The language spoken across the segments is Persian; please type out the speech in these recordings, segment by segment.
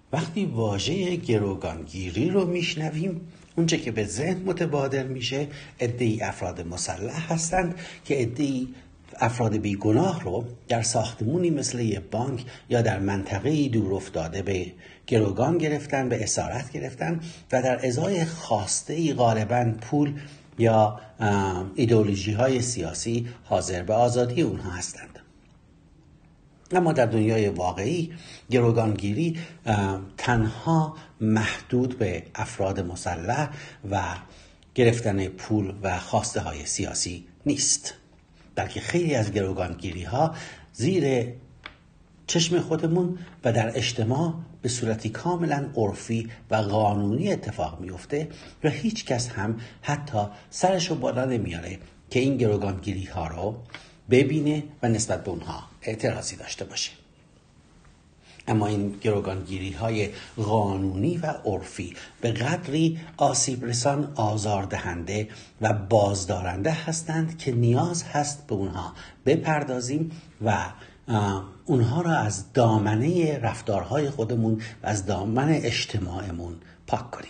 وقتی واژه گروگانگیری رو میشنویم، اونچه که به ذهن متبادر میشه عده‌ای افراد مسلح هستند که عده‌ای افراد بیگناه رو در ساختمونی مثل یه بانک یا در منطقه‌ای دور افتاده به گروگان گرفتن، به اسارت گرفتن و در ازای خواسته‌ای غالباً پول یا ایدئولوژی‌های سیاسی حاضر به آزادی اونها هستند. اما در دنیای واقعی گروگانگیری تنها محدود به افراد مسلح و گرفتن پول و خواسته های سیاسی نیست، بلکه خیلی از گروگانگیری ها زیر چشم خودمون و در اجتماع به صورتی کاملا عرفی و قانونی اتفاق میفته و هیچ کس هم حتی سرشو بالا نمیاره که این گروگانگیری ها رو ببینه و نسبت به اونها اعتراضی داشته باشه. اما این گروگانگیری های قانونی و عرفی به قدری آسیب رسان، آزاردهنده و بازدارنده هستند که نیاز هست به اونها بپردازیم و اونها را از دامنه رفتارهای خودمون و از دامن اجتماعمون پاک کنیم.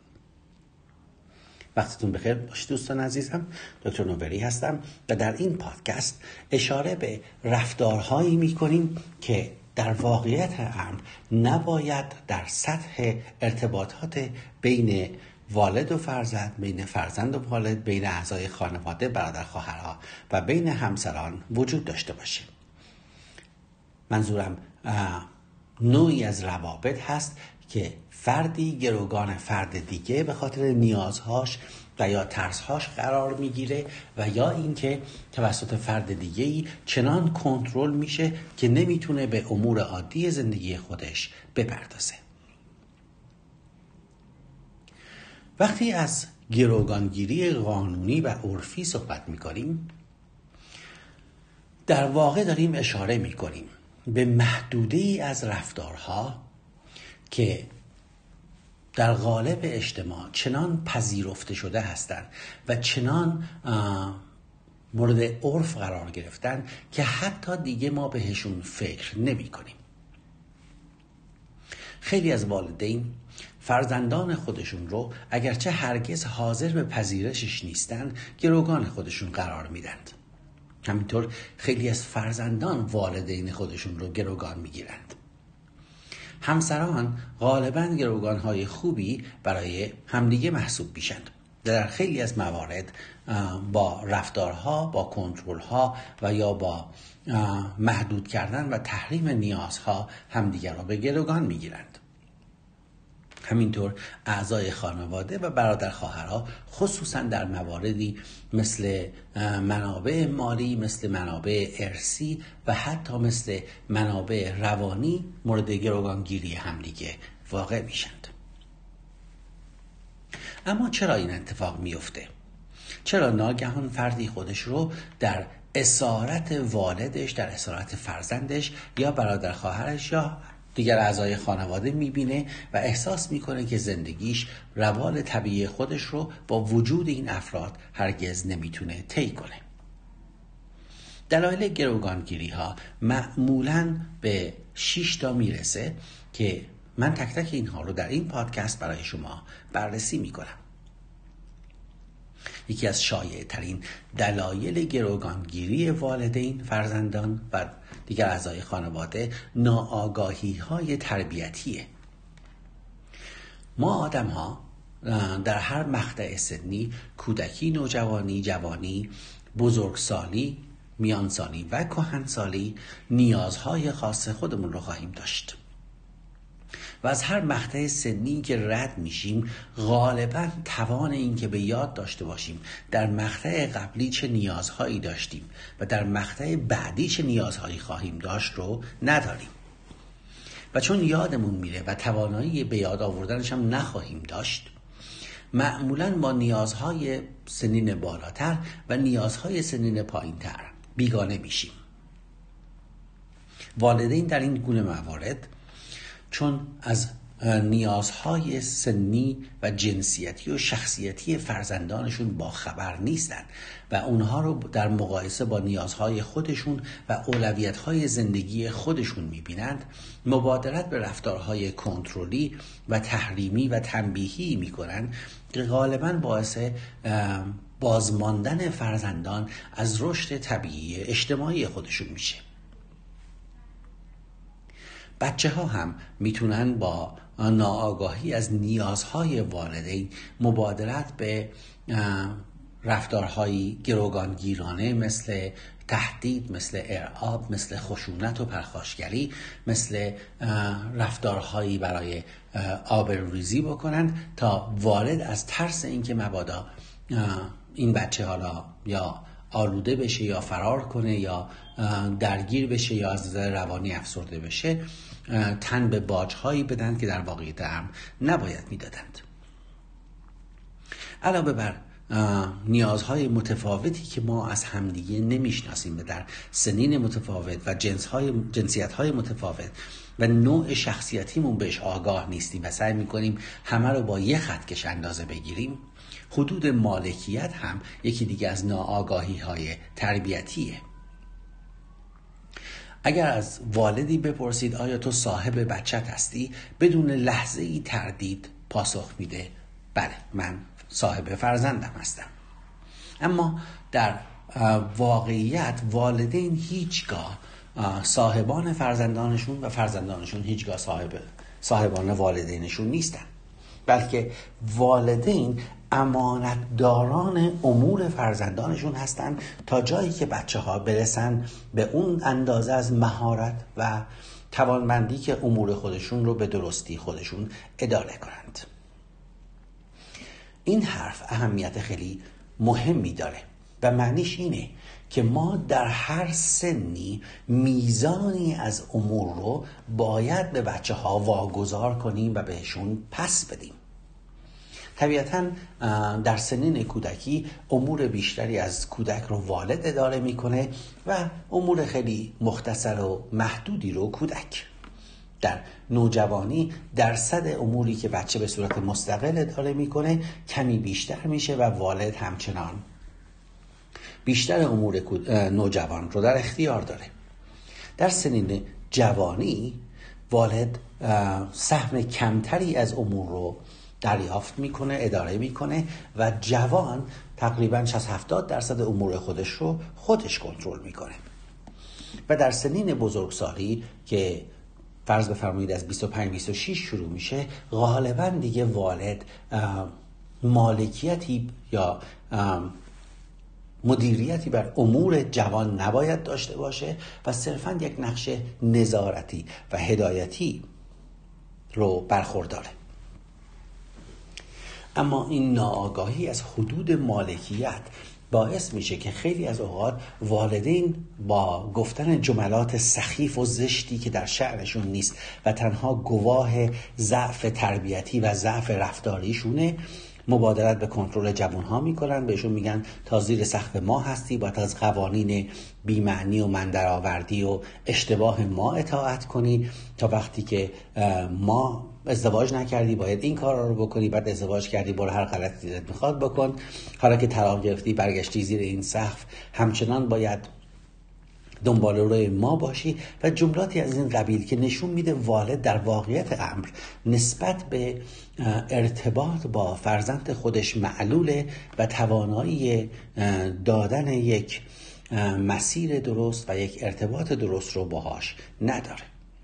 وقتتون بخیر باشید دوستان عزیزم. دکتر نوبری هستم و در این پادکست اشاره به رفتارهایی میکنیم که در واقعیت امر نباید در سطح ارتباطات بین والد و فرزند، بین فرزند و والد، بین اعضای خانواده، برادر خواهرها و بین همسران وجود داشته باشه. منظورم نوعی از روابط هست که فردی گروگان فرد دیگه به خاطر نیازهاش و یا ترسهاش قرار میگیره و یا اینکه توسط فرد دیگه‌ای چنان کنترل میشه که نمیتونه به امور عادی زندگی خودش بپردازه. وقتی از گروگانگیری قانونی و عرفی صحبت میکنیم، در واقع داریم اشاره میکنیم به محدوده‌ای از رفتارها که در قالب اجتماع چنان پذیرفته شده هستند و چنان مورد عرف قرار گرفتن که حتی دیگه ما بهشون فکر نمی کنیم. خیلی از والدین فرزندان خودشون رو اگرچه هرگز حاضر به پذیرشش نیستن گروگان خودشون قرار میدند. همینطور خیلی از فرزندان والدین خودشون رو گروگان میگیرند. همسران غالباً گروگان‌های خوبی برای همدیگه محسوب میشند. در خیلی از موارد با رفتارها، با کنترل‌ها و یا با محدود کردن و تحریم نیازها همدیگر را به گروگان میگیرند. همینطور اعضای خانواده و برادر خواهرها خصوصا در مواردی مثل منابع مالی، مثل منابع ارثی و حتی مثل منابع روانی مورد گروگانگیری همدیگه واقع میشند. اما چرا این اتفاق میفته؟ چرا ناگهان فردی خودش رو در اسارت والدش، در اسارت فرزندش یا برادر خواهرش یا دیگر اعضای خانواده میبینه و احساس میکنه که زندگیش روال طبیعی خودش رو با وجود این افراد هرگز نمیتونه طی کنه؟ دلایل گروگانگیری ها معمولاً به 6 تا میرسه که من تک تک اینها رو در این پادکست برای شما بررسی میکنم. یکی از شایع ترین دلایل گروگانگیری والدین، فرزندان و دیگر اعضای خانواده ناآگاهی های تربیتیه. ما آدم ها در هر مقطع سنی، کودکی، نوجوانی، جوانی، بزرگسالی، میانسالی و کهنسالی نیازهای خاص خودمون رو خواهیم داشت و از هر مقطع سنی که رد میشیم غالباً توان این که به یاد داشته باشیم در مقطع قبلی چه نیازهایی داشتیم و در مقطع بعدی چه نیازهایی خواهیم داشت رو نداریم و چون یادمون میره و توانایی به یاد آوردنش هم نخواهیم داشت، معمولاً با نیازهای سنین بالاتر و نیازهای سنین پایینتر بیگانه میشیم. والدین در این گونه موارد چون از نیازهای سنی و جنسیتی و شخصیتی فرزندانشون با خبر نیستن و اونها رو در مقایسه با نیازهای خودشون و اولویت‌های زندگی خودشون می‌بینند، مبادرت به رفتارهای کنترلی و تحریمی و تنبیهی می‌کنند که غالباً باعث بازماندن فرزندان از رشد طبیعی اجتماعی خودشون میشه. بچه ها هم میتونن با ناآگاهی از نیازهای والدین مبادرت به رفتارهایی گروگانگیرانه مثل تهدید، مثل ارعاب، مثل خشونت و پرخاشگری، مثل رفتارهایی برای آبروریزی بکنند تا والد از ترس اینکه مبادا این بچه حالا یا آلوده بشه یا فرار کنه یا درگیر بشه یا از نظر روانی افسرده بشه، تن به باج‌هایی بدن که در واقعیت هم نباید میدادند. علاوه بر نیازهای متفاوتی که ما از همدیگه نمیشناسیم و در سنین متفاوت و جنسیت‌های متفاوت و نوع شخصیتیمون بهش آگاه نیستیم و سعی میکنیم همه رو با یه خطکش اندازه بگیریم، حدود مالکیت هم یکی دیگه از ناآگاهی‌های تربیتیه. اگر از والدی بپرسید آیا تو صاحب بچت هستی، بدون لحظه ای تردید پاسخ میده بله، من صاحب فرزندم هستم. اما در واقعیت والدین هیچگاه صاحبان فرزندانشون و فرزندانشون هیچگاه صاحبان والدینشون نیستن، بلکه والدین امانتداران امور فرزندانشون هستن تا جایی که بچه ها برسن به اون اندازه از مهارت و توانمندی که امور خودشون رو به درستی خودشون اداره کنند. این حرف اهمیت خیلی مهمی داره و معنیش اینه که ما در هر سنی میزانی از امور رو باید به بچه ها واگذار کنیم و بهشون پس بدیم. طبیعتاً در سنین کودکی امور بیشتری از کودک رو والد اداره میکنه و امور خیلی مختصر و محدودی رو کودک. در نوجوانی درصد اموری که بچه به صورت مستقل اداره میکنه کمی بیشتر میشه و والد همچنان بیشتر امور نوجوان رو در اختیار داره. در سنین جوانی والد سهم کمتری از امور رو دریافت میکنه، اداره میکنه و جوان تقریباً 60-70% امور خودش رو خودش کنترل میکنه. و در سنین بزرگسالی که فرض بفرمایید از 25-26 شروع میشه، غالباً دیگه والد مالکیتی یا مدیریتی بر امور جوان نباید داشته باشه و صرفاً یک نقش نظارتی و هدایتی رو برخورداره. اما این ناآگاهی از حدود مالکیت باعث میشه که خیلی از اوقات والدین با گفتن جملات سخیف و زشتی که در شأنشون نیست و تنها گواه ضعف تربیتی و ضعف رفتاریشونه، مبادرت به کنترل جوانها میکنن. بهشون میگن تا زیر سقف ما هستی، باید از قوانین بی‌معنی و مندرآوردی و اشتباه ما اطاعت کنی، تا وقتی که ما ازدواج نکردی باید این کار رو بکنی، بعد ازدواج کردی برو هر غلطی دلت میخواد بکن، حالا که طلاق گرفتی برگشتی زیر این سقف همچنان باید دنبال روی ما باشی و جملاتی از این قبیل که نشون میده والد در واقعیت امر نسبت به ارتباط با فرزند خودش معلوله و توانایی دادن یک مسیر درست و یک ارتباط درست رو باهاش نداره.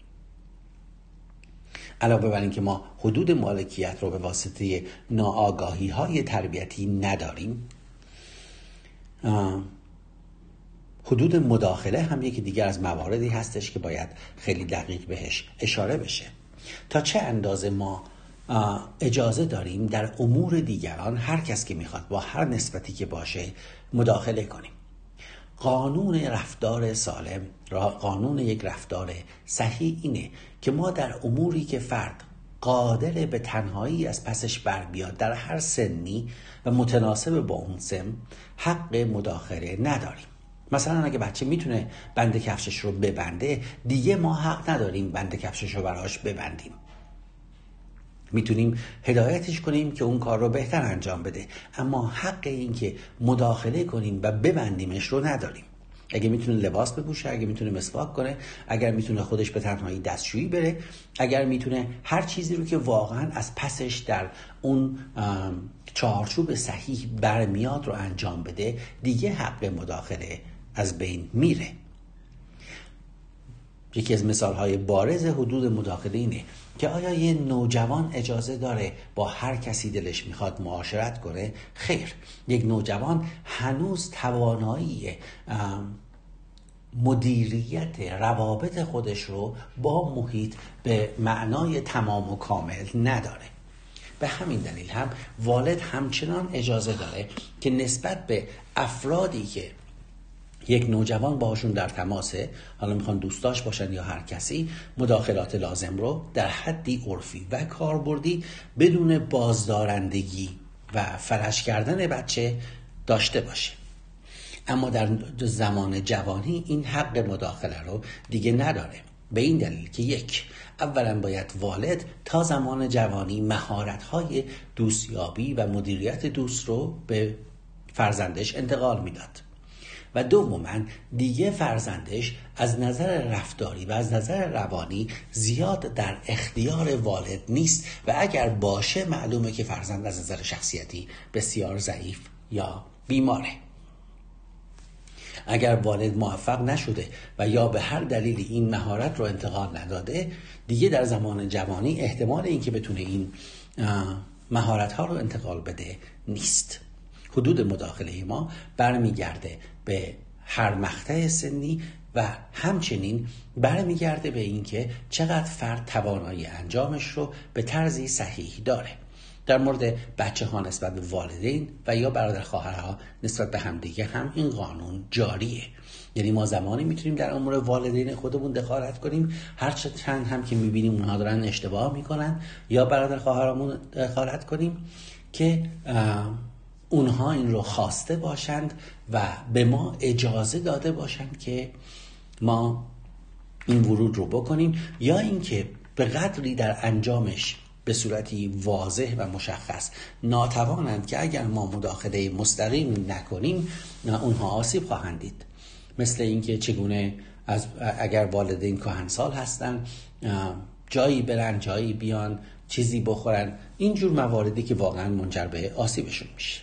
علاوه بر این که ما حدود مالکیت رو به واسطه ناآگاهی های تربیتی نداریم، حدود مداخله هم یکی دیگر از مواردی هستش که باید خیلی دقیق بهش اشاره بشه. تا چه اندازه ما اجازه داریم در امور دیگران هر کس که میخواد با هر نسبتی که باشه مداخله کنیم. قانون رفتار سالم، قانون یک رفتار صحیح اینه که ما در اموری که فرد قادر به تنهایی از پسش بر بیاد در هر سنی و متناسب با اون سن حق مداخله نداریم. مثلا اگه بچه میتونه بند کفشش رو ببنده، دیگه ما حق نداریم بند کفشش رو براش ببندیم. میتونیم هدایتش کنیم که اون کار رو بهتر انجام بده، اما حق این که مداخله کنیم و ببندیمش رو نداریم. اگه میتونه لباس بپوشه، اگه میتونه مسواک کنه، اگر میتونه خودش به تنهایی دستشویی بره، اگر میتونه هر چیزی رو که واقعا از پسش در اون چارچوب صحیح برمیاد رو انجام بده، دیگه حق مداخله از بین میره. یکی از مثالهای بارز حدود مداخله اینه که آیا یه نوجوان اجازه داره با هر کسی دلش میخواد معاشرت کنه؟ خیر. یک نوجوان هنوز توانایی مدیریت روابط خودش رو با محیط به معنای تمام و کامل نداره. به همین دلیل هم والد همچنان اجازه داره که نسبت به افرادی که یک نوجوان باشون در تماسه، حالا میخوان دوستاش باشن یا هر کسی، مداخلات لازم رو در حدی عرفی و کاربردی بدون بازدارندگی و فلج کردن بچه داشته باشه. اما در زمان جوانی این حق مداخله رو دیگه نداره، به این دلیل که یک، اولا باید والد تا زمان جوانی مهارت‌های دوستیابی و مدیریت دوست رو به فرزندش انتقال میداد و دوما دیگه فرزندش از نظر رفتاری و از نظر روانی زیاد در اختیار والد نیست و اگر باشه معلومه که فرزند از نظر شخصیتی بسیار ضعیف یا بیماره. اگر والد موفق نشده و یا به هر دلیلی این مهارت رو انتقال نداده، دیگه در زمان جوانی احتمال اینکه بتونه این مهارت ها رو انتقال بده نیست. حدود مداخله ما برمیگرده به هر مقطع سنی و همچنین برمیگرده به اینکه چقدر فرد توانایی انجامش رو به طرزی صحیح داره. در مورد بچه ها نسبت به والدین و یا برادر خواهرها نسبت به همدیگه هم این قانون جاریه. یعنی ما زمانی میتونیم در امور والدین خودمون دخالت کنیم هر چند هم که میبینیم اونها دارن اشتباه میکنن، یا برادر خواهرامون دخالت کنیم که اونها این رو خواسته باشند و به ما اجازه داده باشند که ما این ورود رو بکنیم، یا اینکه به قدری در انجامش به صورتی واضح و مشخص ناتوانند که اگر ما مداخله مستقیم نکنیم اونها آسیب خواهند دید. مثل اینکه چگونه اگر والدین کهنسال هستن جایی برن جایی بیان چیزی بخورن، اینجور مواردی که واقعا منجر به آسیبشون میشه.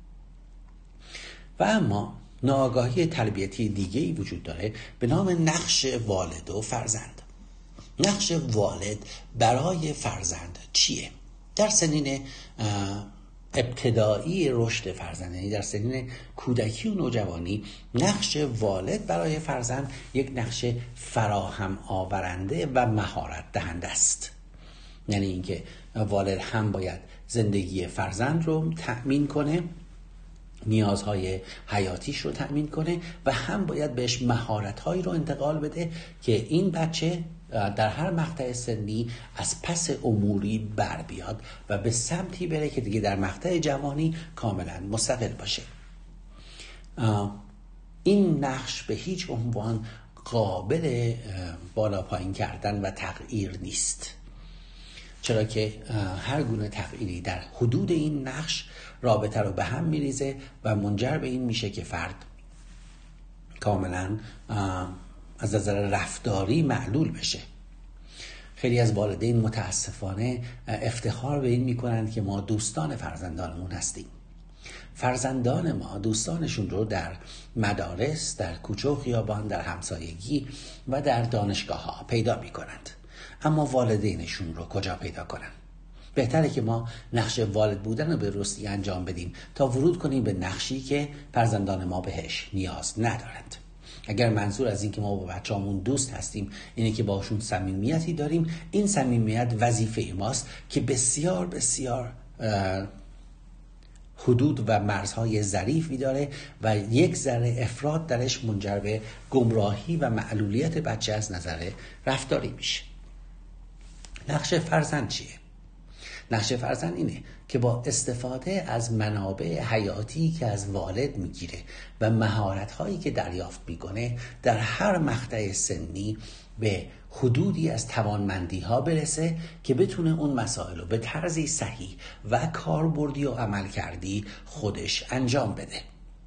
و اما ناآگاهی تربیتی دیگه‌ای وجود داره به نام نقش والد و فرزند. نقش والد برای فرزند چیه؟ در سنین ابتدایی رشد فرزند، یعنی در سنین کودکی و نوجوانی، نقش والد برای فرزند یک نقش فراهم آورنده و مهارت دهنده است. یعنی اینکه والد هم باید زندگی فرزند رو تأمین کنه، نیازهای حیاتیش رو تأمین کنه و هم باید بهش مهارت‌هایی رو انتقال بده که این بچه در هر مقطع سنی از پس اموری بر بیاد و به سمتی بره که دیگه در مقطع جوانی کاملا مستقل باشه. این نقش به هیچ عنوان قابل بالا پایین کردن و تغییر نیست، چرا که هر گونه تغییری در حدود این نقش رابطه رو به هم میریزه و منجر به این میشه که فرد کاملا از نظر رفتاری معلول بشه. خیلی از والدین متاسفانه افتخار به این میکنند که ما دوستان فرزندانمون هستیم. فرزندان ما دوستانشون رو در مدارس، در کوچه و خیابان، در همسایگی و در دانشگاه ها پیدا میکنند، اما والدینشون رو کجا پیدا کنن؟ بهتره که ما نقش والد بودن رو به درستی انجام بدیم تا ورود کنیم به نقشی که فرزندان ما بهش نیاز ندارند. اگر منظور از این که ما با بچه‌مون دوست هستیم اینه که باشون صمیمیتی داریم، این صمیمیت وظیفه ماست که بسیار بسیار حدود و مرزهای ظریفی داره و یک ذره افراط درش منجر به گمراهی و معلولیت بچه از نظر رفتاری میشه. نقش فرزند چیه؟ نقش فرزند اینه که با استفاده از منابع حیاتی که از والد میگیره و مهارت‌هایی که دریافت میکنه در هر مقطع سنی به حدودی از توانمندی ها برسه که بتونه اون مسائل رو به طرزی صحیح و کاربردی و عمل کردی خودش انجام بده.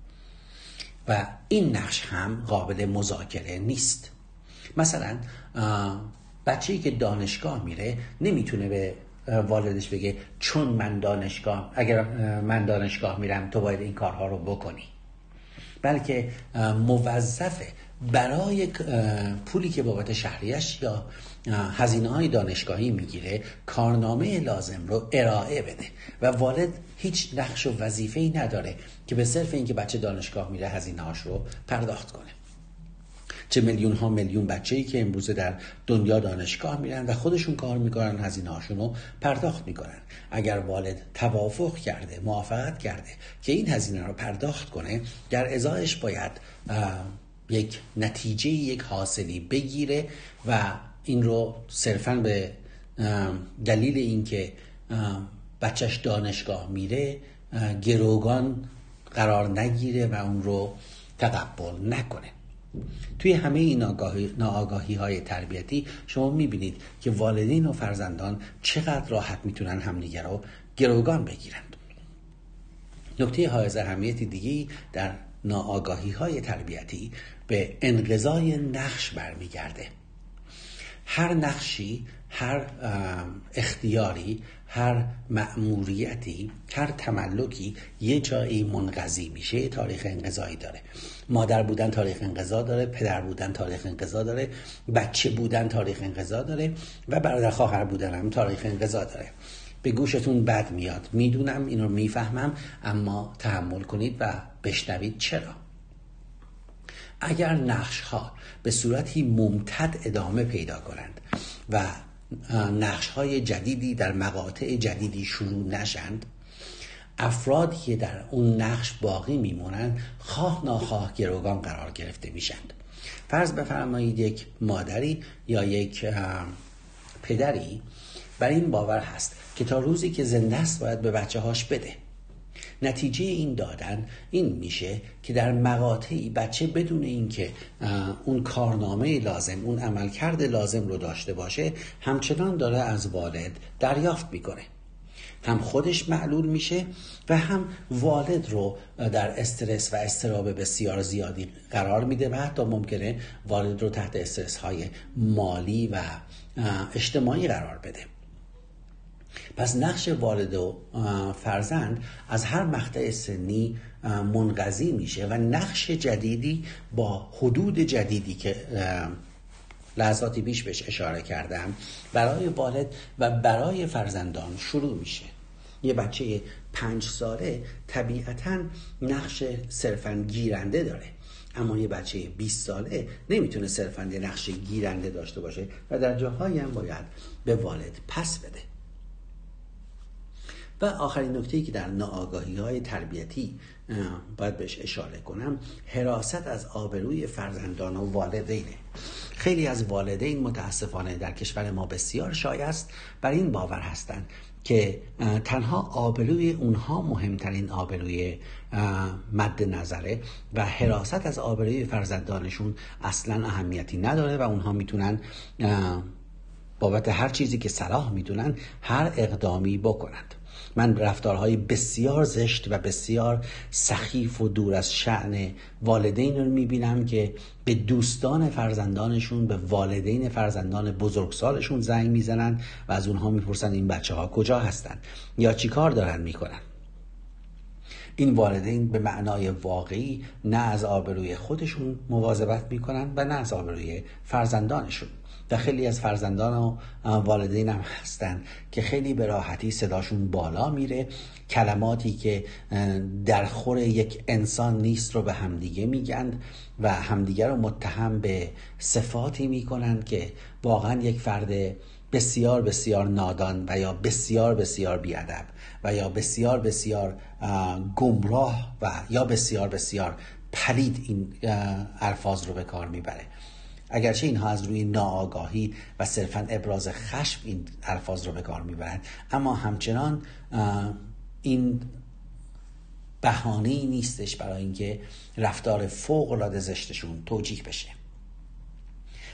و این نقش هم قابل مذاکره نیست. مثلا بچه‌ای که دانشگاه میره نمیتونه به والدش بگه چون اگر من دانشگاه میرم تو باید این کارها رو بکنی، بلکه موظفه برای پولی که بابت شهریش یا هزینه‌های دانشگاهی میگیره کارنامه لازم رو ارائه بده و والد هیچ نقش و وظیفه‌ای نداره که به صرف اینکه بچه دانشگاه میره هزینه‌هاش رو پرداخت کنه. چه میلیون ها میلیون بچه‌ای که امروز در دنیا دانشگاه میرن و خودشون کار میکنن، هزینه‌هاشون رو پرداخت میکنن. اگر والد توافق کرده، موافقت کرده که این هزینه رو پرداخت کنه، در ازایش باید یک نتیجه، یک حاصلی بگیره و این رو صرفاً به دلیل اینکه بچهش دانشگاه میره گروگان قرار نگیره و اون رو تقبل نکنه. توی همه این ناآگاهی های تربیتی شما میبینید که والدین و فرزندان چقدر راحت میتونن همدیگر رو گروگان بگیرند. نکته حائز اهمیت دیگه‌ای در ناآگاهی های تربیتی به انقضای نقش برمیگرده. هر نقشی، هر اختیاری، هر مأموریتی، هر تملکی یه جایی منقضی میشه، تاریخ انقضایی داره. مادر بودن تاریخ انقضا داره، پدر بودن تاریخ انقضا داره، بچه بودن تاریخ انقضا داره و برادر خواهر بودن هم تاریخ انقضا داره. به گوشتون بد میاد، میدونم، اینو میفهمم، اما تحمل کنید و بشنوید چرا. اگر نقش ها به صورتی ممتد ادامه پیدا کنند و نقش های جدیدی در مقاطع جدیدی شروع نشند، افرادی که در اون نقش باقی میمونند خواه ناخواه گروگان قرار گرفته میشند. فرض بفرمایید یک مادری یا یک پدری بر این باور هست که تا روزی که زنده است باید به بچه هاش بده. نتیجه این دادن این میشه که در مقاطعی بچه بدون اینکه اون کارنامه لازم، اون عملکرد لازم رو داشته باشه، همچنان داره از والد دریافت میکنه. هم خودش معلول میشه و هم والد رو در استرس و اضطراب بسیار زیادی قرار میده و حتی ممکنه والد رو تحت استرس های مالی و اجتماعی قرار بده. پس نقش والد و فرزند از هر مقطع سنی منقضی میشه و نقش جدیدی با حدود جدیدی که لحظاتی پیش بهش اشاره کردم برای والد و برای فرزندان شروع میشه. یه بچه 5 ساله طبیعتاً نقش صرفاً گیرنده داره، اما یه بچه 20 ساله نمیتونه صرفاً یه نقش گیرنده داشته باشه و در جاهایی هم باید به والد پس بده. و آخرین نکته‌ای که در ناآگاهی‌های تربیتی باید بهش اشاره کنم، حراست از آبروی فرزندان و والدینه. خیلی از والدین متاسفانه در کشور ما بسیار شایع است بر این باور هستند که تنها آبروی اونها مهمترین آبروی مد نظره و حراست از آبروی فرزندانشون اصلا اهمیتی نداره و اونها میتونن بابت هر چیزی که صلاح میدونن هر اقدامی بکنند. من رفتارهای بسیار زشت و بسیار سخیف و دور از شأن والدین رو میبینم که به دوستان فرزندانشون، به والدین فرزندان بزرگسالشون زنگ میزنن و از اونها میپرسن این بچه ها کجا هستن یا چی کار دارن میکنن. این والدین به معنای واقعی نه از آبروی خودشون مواظبت میکنن و نه از آبروی فرزندانشون. و خیلی از فرزندان و والدین هم هستن که خیلی به راحتی صداشون بالا میره، کلماتی که در خور یک انسان نیست رو به همدیگه میگن و همدیگه رو متهم به صفاتی میکنن که واقعا یک فرد بسیار بسیار نادان و یا بسیار بسیار بیادب و یا بسیار بسیار گمراه و یا بسیار بسیار پلید این الفاظ رو به کار میبره. اگرچه اینها از روی ناآگاهی و صرفاً ابراز خشم این الفاظ رو به کار میبرند، اما همچنان این بهانه‌ای نیستش برای اینکه رفتار فوق‌العاده زشتشون توجیه بشه.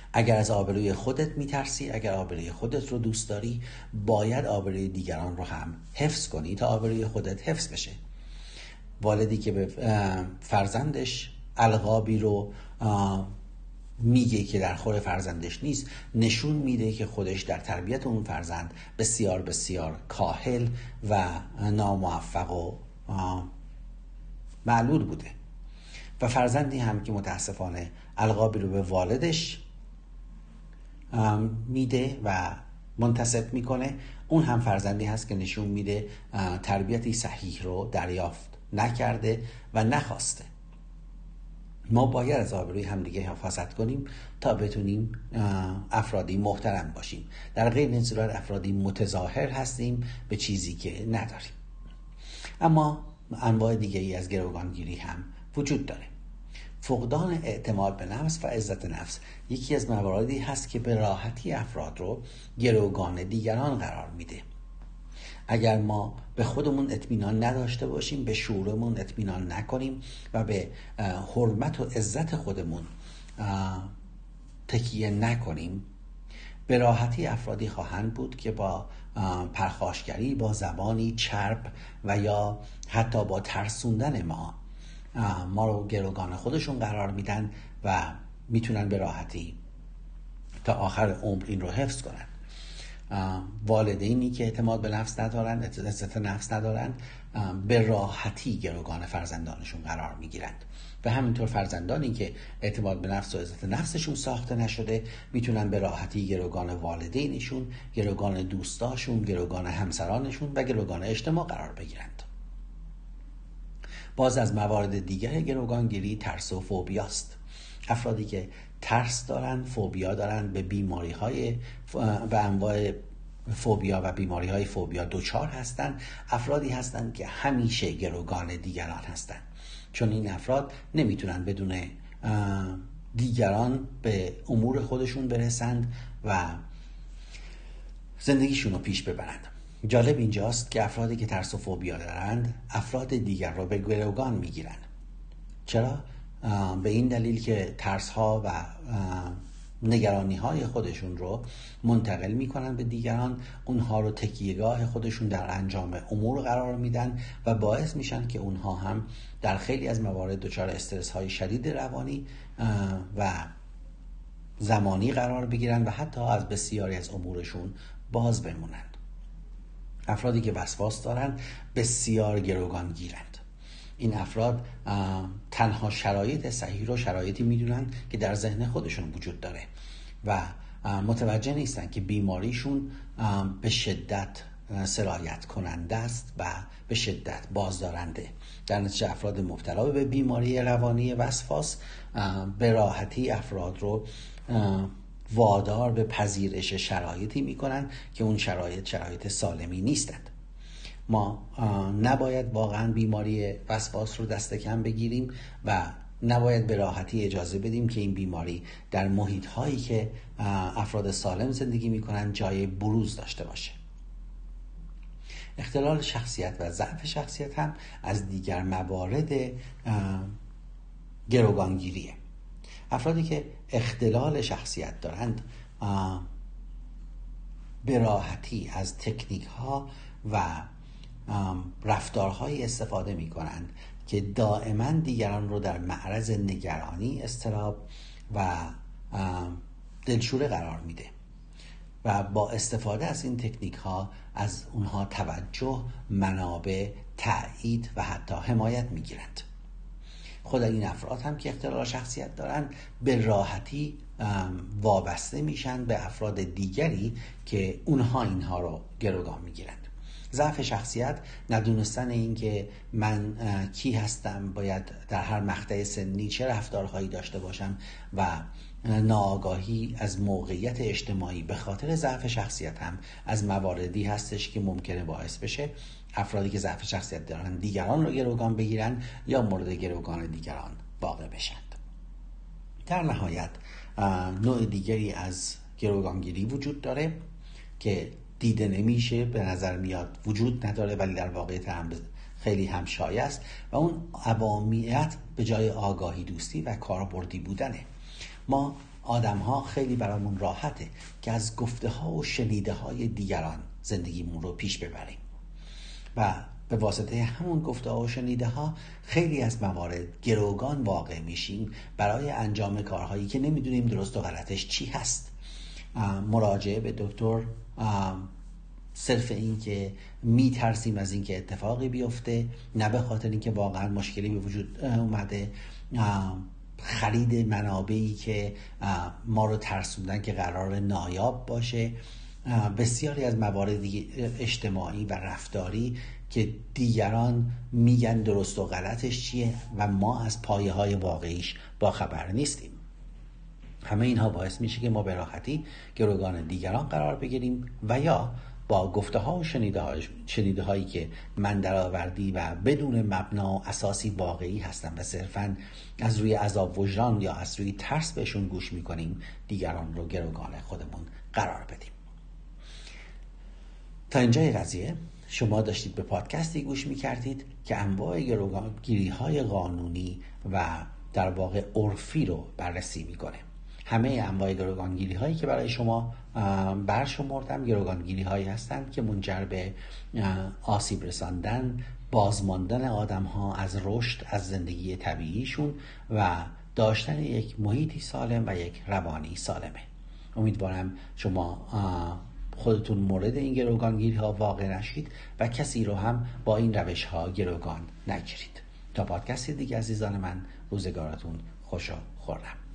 اگر از آبروی خودت میترسی، اگر آبروی خودت رو دوست داری، باید آبروی دیگران رو هم حفظ کنی تا آبروی خودت حفظ بشه. والدی که به فرزندش القابی رو میگه که در خور فرزندش نیست، نشون میده که خودش در تربیت اون فرزند بسیار بسیار کاهل و ناموفق و معلول بوده. و فرزندی هم که متاسفانه القابی رو به والدش میده و منتسب میکنه، اون هم فرزندی هست که نشون میده تربیتی صحیح رو دریافت نکرده و نخواسته. ما باید از آبروی همدیگه حفاظت کنیم تا بتونیم افرادی محترم باشیم. در غیر این صورت افرادی متظاهر هستیم به چیزی که نداریم. اما انواع دیگری از گروگانگیری هم وجود داره. فقدان اعتماد به نفس و عزت نفس یکی از مواردی هست که به راحتی افراد رو گروگان دیگران قرار میده. اگر ما به خودمون اطمینان نداشته باشیم، به شعورمون اطمینان نکنیم و به حرمت و عزت خودمون تکیه نکنیم، به راحتی افرادی خواهند بود که با پرخاشگری، با زبانی چرب و یا حتی با ترسوندن ما رو گروگان خودشون قرار میدن و میتونن به راحتی تا آخر عمر این رو حفظ کنن. والدینی که اعتماد به نفس ندارن، عزت نفس ندارن، به راحتی گروگان فرزندانشون قرار میگیرند. و همینطور فرزندانی که اعتماد به نفس و عزت نفسشون ساخته نشده میتونن به راحتی گروگان والدینشون، گروگان دوستاشون، گروگان همسرانشون و گروگان اجتماع قرار بگیرند. باز از موارد دیگر گروگانگیری ترس و فوبیاست. افرادی که ترس دارن، فوبیا دارن، به به انواع فوبیا و بیماری های فوبیا دوچار هستن، افرادی هستن که همیشه گروگان دیگران هستن، چون این افراد نمیتونن بدون دیگران به امور خودشون برسند و زندگیشون رو پیش ببرند. جالب اینجاست که افرادی که ترس و فوبیا دارند افراد دیگر رو به گروگان میگیرن. چرا؟ به این دلیل که ترس ها و نگرانی های خودشون رو منتقل میکنن به دیگران، اونها رو تکیهگاه خودشون در انجام امور قرار میدن و باعث میشن که اونها هم در خیلی از موارد دچار استرس های شدید روانی و زمانی قرار بگیرن و حتی از بسیاری از امورشون باز بمونن. افرادی که وسواس دارن بسیار گروگان گیرند. این افراد تنها شرایط صحیح رو شرایطی میدونن که در ذهن خودشون وجود داره و متوجه نیستن که بیماریشون به شدت سرایت کننده است و به شدت بازدارنده. در نتیجه افراد مبتلا به بیماری روانی وسواس به راحتی افراد رو وادار به پذیرش شرایطی میکنن که اون شرایط سالمی نیستند. ما نباید واقعا بیماری وسواس رو دست کم بگیریم و نباید به راحتی اجازه بدیم که این بیماری در محیط هایی که افراد سالم زندگی میکنن جای بروز داشته باشه. اختلال شخصیت و ضعف شخصیت هم از دیگر موارد گروگانگیریه. افرادی که اختلال شخصیت دارند به راحتی از تکنیک ها و رفتارهایی استفاده می کنند که دائما دیگران رو در معرض نگرانی، اضطراب و دلشوره قرار میده و با استفاده از این تکنیک ها از اونها توجه، منابع، تأیید و حتی حمایت می گیرند. خود این افراد هم که اختلال شخصیت دارن به راحتی وابسته میشن به افراد دیگری که اونها اینها رو گروگان میگیرند. ضعف شخصیت، ندونستن این که من کی هستم، باید در هر مقطع سنی چه رفتارهایی داشته باشم و ناآگاهی از موقعیت اجتماعی به خاطر ضعف شخصیت هم از مواردی هستش که ممکنه باعث بشه افرادی که ضعف شخصیت دارن دیگران رو گروگان بگیرن یا مورد گروگان دیگران واقع بشند. در نهایت نوع دیگری از گروگانگیری وجود داره که دیده نمیشه، به نظر میاد وجود نداره ولی در واقعیت هم خیلی هم شایع است و اون عوامیت به جای آگاهی دوستی و کاربردی بودنه. ما آدم ها خیلی برامون راحته که از گفته ها و شنیده های دیگران زندگیمون رو پیش ببریم و به واسطه همون گفته ها و شنیده ها خیلی از موارد گروگان واقع میشیم برای انجام کارهایی که نمیدونیم درست و غلطش چی هست. مراجعه به دکتر صرف این که میترسیم از این که اتفاقی بیفته، نه به خاطر این که واقعا مشکلی به وجود اومده. خرید منابعی که ما رو ترسوندن که قرار نایاب باشه. بسیاری از موارد اجتماعی و رفتاری که دیگران میگن درست و غلطش چیه و ما از پایه های واقعیش با خبر نیستیم. همه اینها باعث میشه که ما به راحتی گروگان دیگران قرار بگیریم و یا با گفته ها و شنیده هایی که من درآوردی و بدون مبنا و اساسی واقعی هستن و صرفاً از روی عذاب وجدان یا از روی ترس بهشون گوش میکنیم، دیگران رو گروگان خودمون قرار بدیم. تا اینجای قضیه شما داشتید به پادکستی گوش میکردید که انواع گروگانگیری های قانونی و در واقع عرفی رو بررسی میکنه. همه انواع گروگانگیری هایی که برای شما برشمردم گروگانگیری هایی هستند که منجر به آسیب رساندن، بازماندن آدم ها از رشد از زندگی طبیعیشون و داشتن یک محیطی سالم و یک روانی سالمه. امیدوارم شما خودتون مورد این گروگانگیری ها واقع نشید و کسی رو هم با این روش ها گروگان نگیرید. تا پادکست دیگه عزیزان من، روزگارتون خوش و خرم.